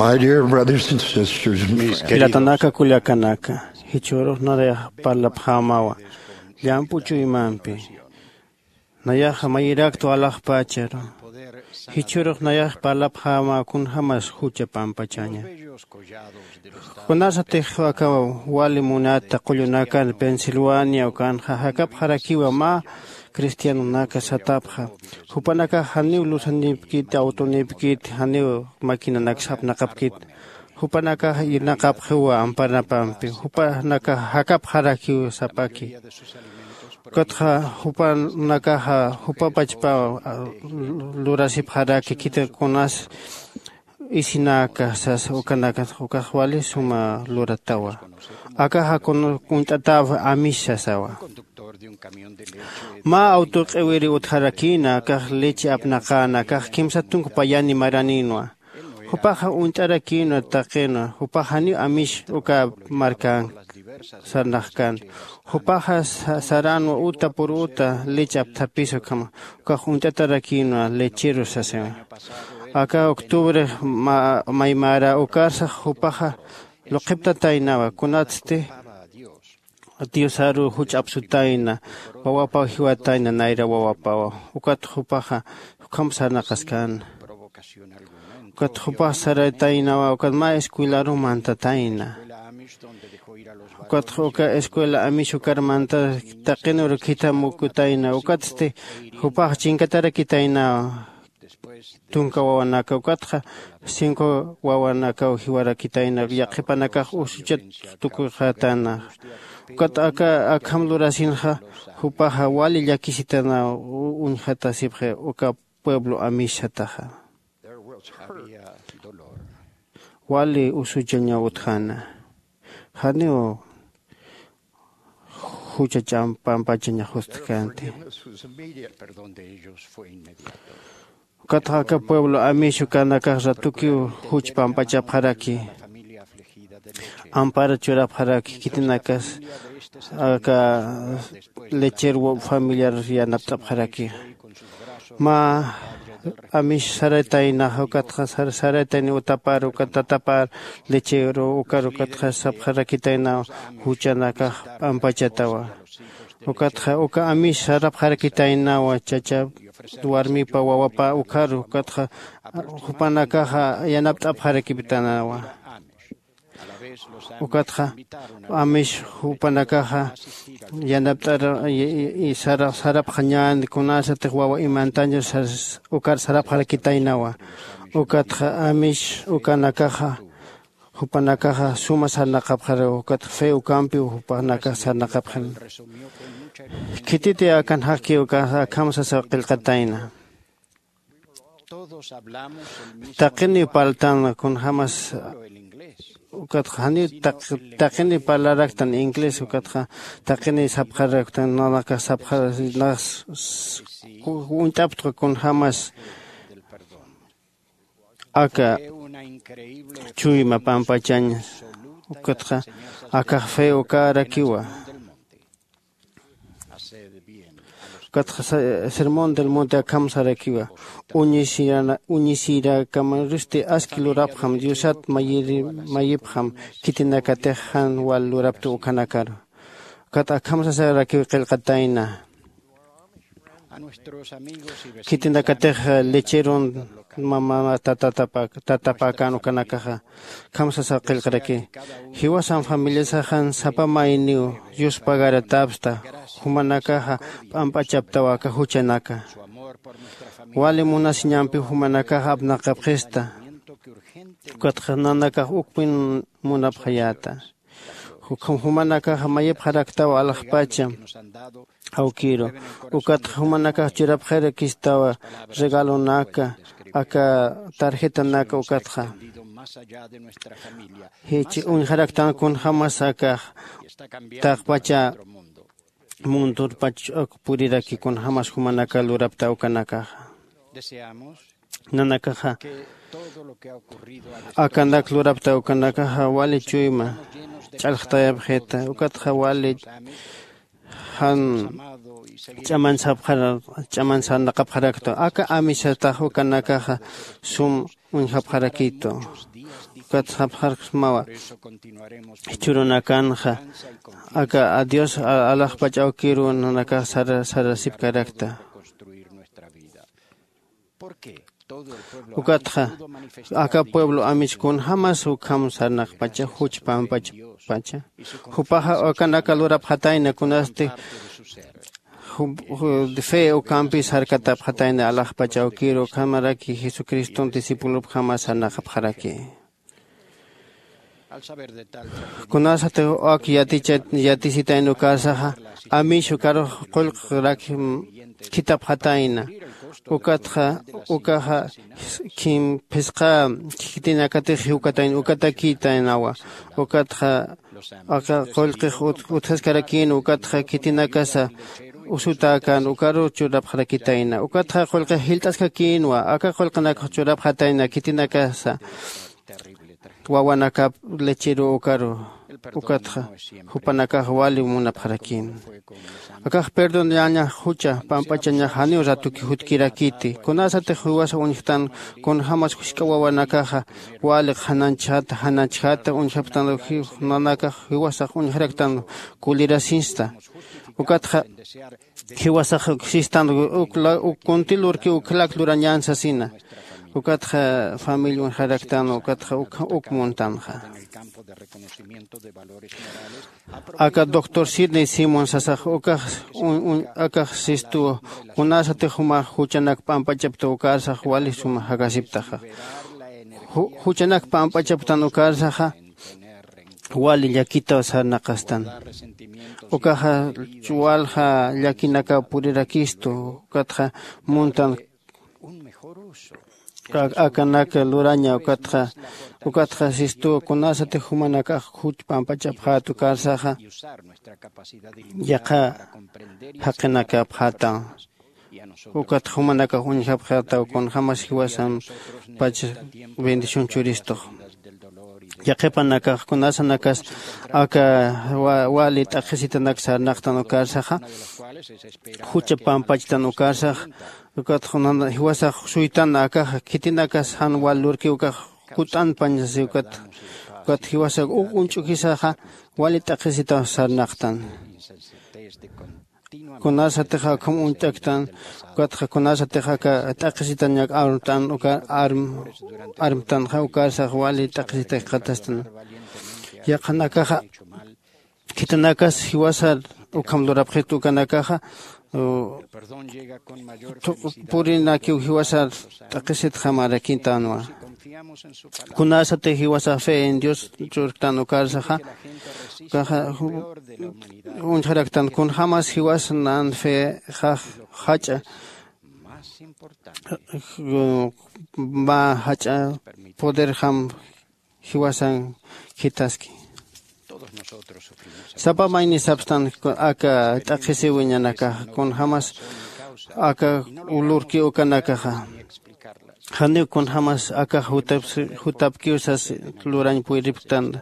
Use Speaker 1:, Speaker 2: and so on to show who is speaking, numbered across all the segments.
Speaker 1: My dear brothers and sisters,
Speaker 2: Mis
Speaker 3: Ilatanaka kuliakanaka, hichoro narea palapjamawa, llampuchu imampi, nayaja mayirak to alaj pachero, hichoro nayaj palapjama kun jamas hucha pampachaña. Kunasa tejuaka wali munata kulunaka en Pensilvania o kan jajakap jarakiwa ma cristiano naka satapja. Hupanaka haniu lusanipkit autonipkit haniu makina naksap nakapkit. Hupanaka inakap hewa ampanapampi. Hupanaka hakap harakiwa sapaki. Kotha hupanaka hupapachpa lurasip haraki kita konas isinaka sas ukanaka ukahwali suma luratawa. Akaha kuntatawa amisha sawa. Ma autoqewiri utharakina kah leche apnaqana kah kimsatung payani maraninoa. Hupaha untarakina taqena hupahani amish uka markan sarnaqkan. Hupaha sarano uta por uta leche aptapiso kama kah untatarakina lechero sasema. Acá octubre maimara ukarsa hupaha loqipta tainawa kunatste Diosaru huch absutaina wawapa hiwataina naira wawapa ukat hupaha kamsana kaskan ukat hupaha sarataina ukat ma escuelaru manta taina ukat huka escuela amishu karmanta taqinur kita mukutaina ukatste hupaha chinkatara kitaina tunka wawanaka ukatja 5 wawanaka hiwara kitaina yaqipanaka usuchat tukujatana ukat aka akamlurasinja hupaha wali llakisitana unjata sibje uka pueblo amishataja wali usuchaña utjana haneo hucha champampachaña justkante Kataka pueblo amishu kanaka ratukiu huch pampacha paraki ampara chura paraki kitinakas aka lecherwo familiar ya napta paraki ma amish sarataina hokatha sarataini utaparu katatapar lechero ukaru katha sapharakitaina huchanaka pampachatawa ukatha uka amish sarapharakitaina wa chacha Duarmi pa wawapa ukaru katha hupanakaha yanapta parakibitanawa ukatha amish hupanakaha yanapta sarap hanyan kunasa tewawa imantaño ukar sarap parakitainawa ukatha amish ukanakaha hupanakaha suma sarnaqapjare ukat fe ukampi hupanaka sarnaqapjan Kititi akan haki uka kamsa sa qilqataina. Taqini paltan kun hamas ukat hani taqini palaraktan inglés ukat taqini sabqaraktan nalaka sabqar nas untaptro kun hamas aka chuyma pampachaña ukat aka fe uka rakiwa Sermón del Monte Akamsarakiwa, Unisira Kamariste Askilurabham, Diosat Mayibham, Kitinakatehan wal Luraptu Kanakar. Kat Akamsarakiwa Kelkataina. Kitinakateha lecheron mama tatapakan kanakaha. Kamsasa Kelkaraki. He was some families Sahan Sapamainu, Yus Pagara Tabsta. Humanakaha pampachaptawaka huchanaka. Wali munas ñampi humanakaha abnaqapjesta. Katjananaka ukpin munapjayata. Humanakaha mayep haraktawa alajpacha. Aukiro. Ukat humanakaha chirapjere kistawa regalo naka. Aka tarjeta naka ukatja. Hichi un haraktan kun hamasaka. Takpacha. Mundur pach puriraki kun hamas humanaka lurapta ukanaka nanakaha akandak lurapta ukanaka wali chuyma chalqtayab jeta ukatja wali han chaman sapharakto aka amisata hukanakaja sum unjapharakito kat sapharmawa churunakanja aka adios Allah pachao kiru nanaka sara sipkarakta ukatja aka pueblo amiskun jamás ukam sarnak pacha huchpam pacha hupaja akanaka lura phataina kunaste de fe o campis harkata phataina Allah pachao kiro kamaraki Jesucristo discípulo jamás sarnak pharaki kunasate ak yati sitaino kasaha ami shukaro qolqrak kitab phataina ukaha kim pesqa kitinakate hukatayn ukatakitainawa ukatha aka qolqi uthaskarakin ukatha kitinakasa usutakan ukaro churap harakitaina ukatha qolqi hiltaskakinwa aka qolqanak churap hataina kitinakasa wawanaka lechero ukaro ukatha hupanaka wali munaparakin akaj perdon yaña hucha pampachaña hanio ratuki hutkirakiti kunasate huwasa unjtan kun hamas hushkawawanakaja wali hananchata unjaptan nanaka huwasa unjraktan kulirasinsta ukatja hiwasa sistan ukuntilurki uklak lurañansa sina ukatja familia unjaraktan ukatja ukmontanja aka doctor Sidney Simon sasaj aka sistu kunasate huma huchanak pampachapta ukarsa wali suma hagasiptaja huchanak pampachaptan ukarsaja wali yakita sarnaqastan ukaja chualja yakinaka purirakisto ukatja montan akanaka luraña ukatja sistu kunasate humanaka hut pampachapja tukarsaja yaqa haqinaka phata ukatja humanaka hunjapjata kun jamas hiwasan pach bendición churisto yaqipanaka kunasanakas aka wali taqisitanak sarnaqtan ukarsaja hucha pampachtan ukarsaja ukatja hiwasa suytana aka kitinakas han walurki ukaj kutan panjasi ukat hiwasa unchukisaja wali taqisita sarnaqtan kunasateja como untaktan ukatja kunasateja ka taqisitan yak armtan uka armtan ukarsa wali taqisita qatastan yaqanakaja kitanakas hiwasa ukam lurapjitu kanakaja purinaki hiwasa taqisita jamarakintanwa kunasate hiwasa fe en Dios churtan ukarsaja kaja unjaraktan kun jamas hiwasa nan fe hacha ba hacha poder ham hiwasan hitaski sapa maini sabstan aka taqisiwiñanaka kun jamas aka ulurki ukanaka hani kun jamas aka hutapkiusas lurañ puiriptan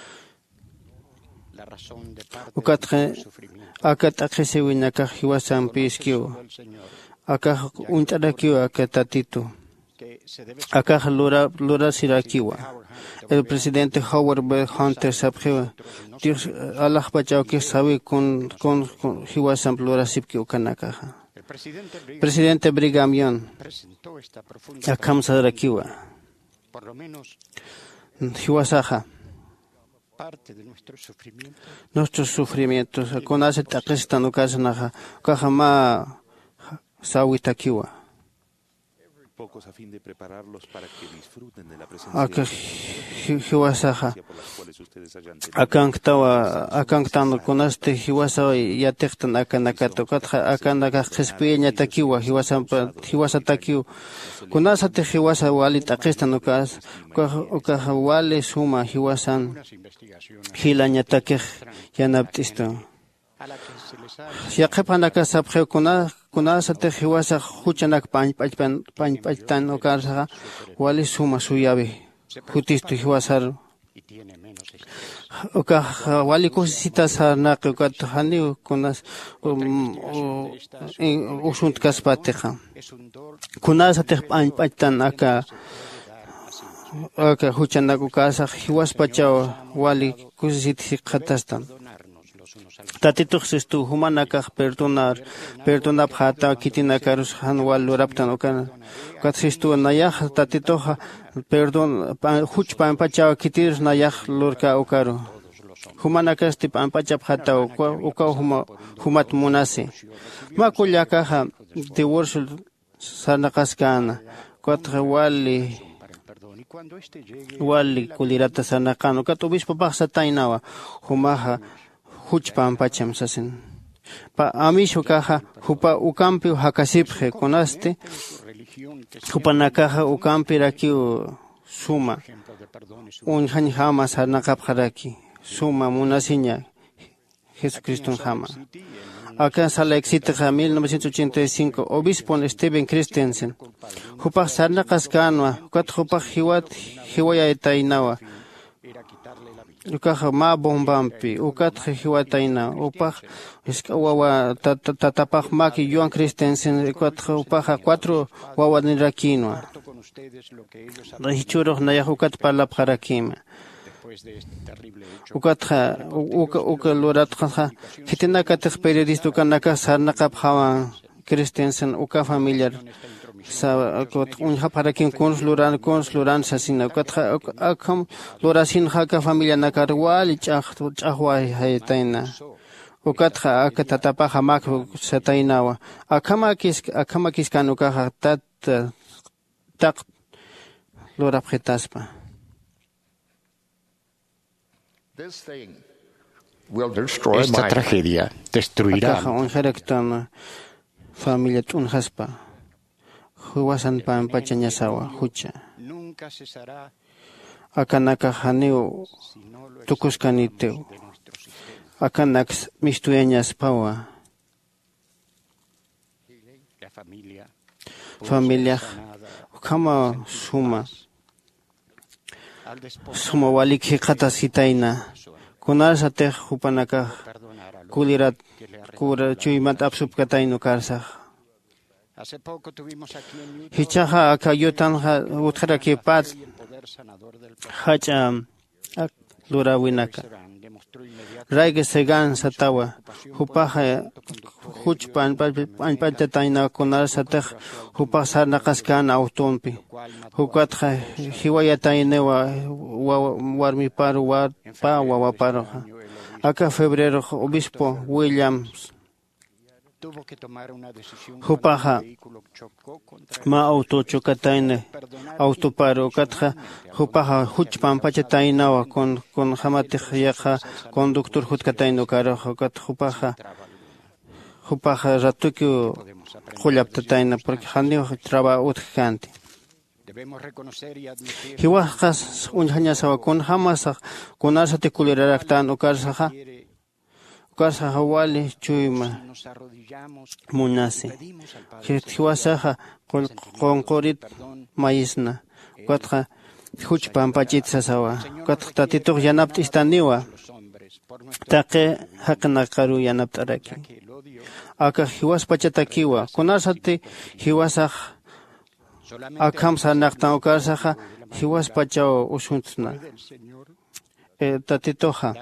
Speaker 3: ukatja aka taqisiwiñaka hiwasan piskiu aka uncharakiu aka tatitu aka lura sirakiwa el presidente Howard B. Hunter sabjiwa Dios Allah pachao que sabe con hiwasan lura sipkiu kanaka presidente Brigham Young akam sarakiwa hiwasaja nuestros sufrimientos conoce taqistan ukasanaja kajama sawitakiwa
Speaker 2: pocos a fin de prepararlos para que disfruten de la presencia
Speaker 3: hiwasaja akanktawa kunaste hiwasa yatiqtan akanakato katja akanaka qispiña takiwa hiwasa takiu kunasate hiwasa wali taqistan ukaja wali suma hiwasan hilaña takij yanaptisto yaqipanaka sabje kunasate hiwasa huchanak pañpachtan ukarsaja wali suma suyabi hutisto hiwasar Uka wali kusita sarnaqi ukat hani kunas usunt kaspateja. Kunas atej pachtan aka huchanaku kasa hiwas pachao wali kusiti khatastan. Tatituk sistu humanaka perdonar hata kitina karus hanwal luraptan ukan kat sistu nayah tatitoha perdon huch pachao kitir nayah lurka ukaru humanaka sti pachap hata uka humat munasi makullaka de worshul sanakaskana kwatra wali kulirata sanakano kat obispo paksa tainawa humaha huchpan pacham sasin pa amisho kaha hupa ukampi hakasipje konaste hupa nakaha ukampi rakiu suma unhan jama sarnaqap haraki suma munasiña Jesucristo jama acá sala existe 1985 obispo Stephen Christensen hupa sarnaqas kanwa kat hupa hiwaya etainawa ukaja ma bombampi ukatja hiwataina upaj wawa tatapaj maki Joan Christensen ukatja upaja 4 wawa nirakinwa rahichuroj nayaj ukat palap harakima ukatja uka loratja hitinakatej periodista ukanaka sarnaqap hawan Christensen uka familiar sa unha para quien consluran sasina katha akam lorasin haka familia nakarwal chahwa haytaina ukatha akatatapa hamak satainawa akamakis kanuka tat tak lorapjetaspa
Speaker 4: Esta tragedia destruirá
Speaker 3: familia tunhaspa huwasan pan pachañasawa hucha akanaka haneu tukuskaniteu akanax mistueñas pawa familia kama suma walik hiqatasitaina kunasate hupanaka kulirat kura chuymat absubkataino karsaj hichaja akayutan utra que paz hacha lura winaka raige segan satawa hupaja huchpan panpatataina konar satej hupasar naqaskan autonpi hukatja hiwayatainewa warmi paru wawaparo aka febrero obispo Williams hupaja ma auto chocataine autoparo katja hupaja huchpan pachatainawa con jamatej yaja conductor hutkataino karo kat hupaja ratuku khulaptataina porque hanio traba utkanti hiwajas unhañasawa con jamasa con asate kuliraraktan ukarsaja Casa Hawali Chuyma Munasi Hiwasaja con Corit Maisna Quatra Huchpan Pachitsasawa Quatra Tatito Yanaptistaniwa Take Hakanakaru Yanaptaraki Aka Hiwas Pachatakiwa Kunasati Hiwasaj Akam Sanaktan Ukarsaja Hiwas Pachao Usuntna Tatitoja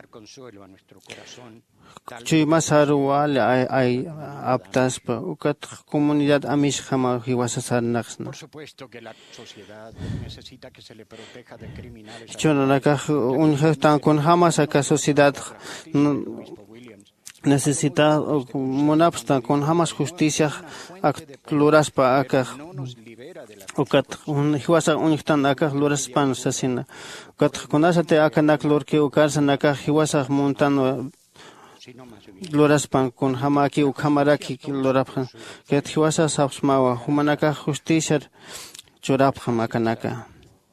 Speaker 3: Chuymasaruwal ay aptaspa ukat comunidad amish jama hiwasasarnaxna. Por supuesto que la sociedad necesita que se le proteja del criminal. Chonaka unhastan con jamas aka sociedad necesita monapstan con jamas justicia akluraspa aka ukat hiwasa unhtan aka luraspan sasina. Ukat konasate aka naklurke ukarsan aka hiwasa montano Loraspan con hamaki u kamaraki loraphan que hiwasa sabsmawa humanaka justicia chorapha makanaka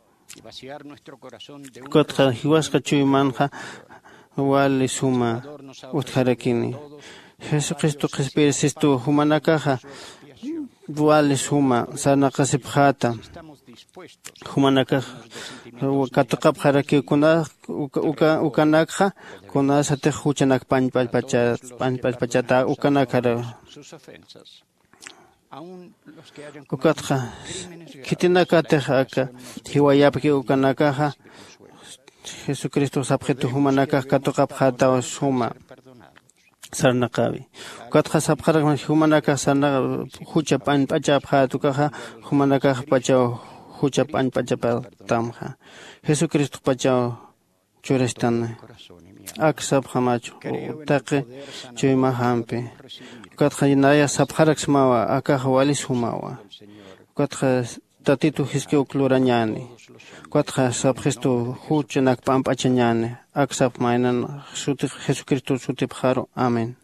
Speaker 3: kotka hiwaska chuymanja wali suma utharakini Jesucristo Espíritu humanaka wali suma sanaqasipjata humanakaj katuqap harakikuna ukanakja kuna sate huchanak panpachata ukanakara ukatja kitinakateja aka hiwayapki ukanakaja Jesucristo sabjetu humanakaj katuqap hata suma sarnaqawi ukatja sabjarak humanakaj sarnaqa hucha panpachapja tukaja humanakaj pacha hucha panpachapa tamja Jesucristo pacha churestana aksab hamachu taqi chuyma hampi ukatja naya sabjarak smawa akaja walis humawa ukatja tatitu hiski uklurañani ukatja sabjestu huchanak pampachañani aksab mainan Jesucristo sutipjaro amén.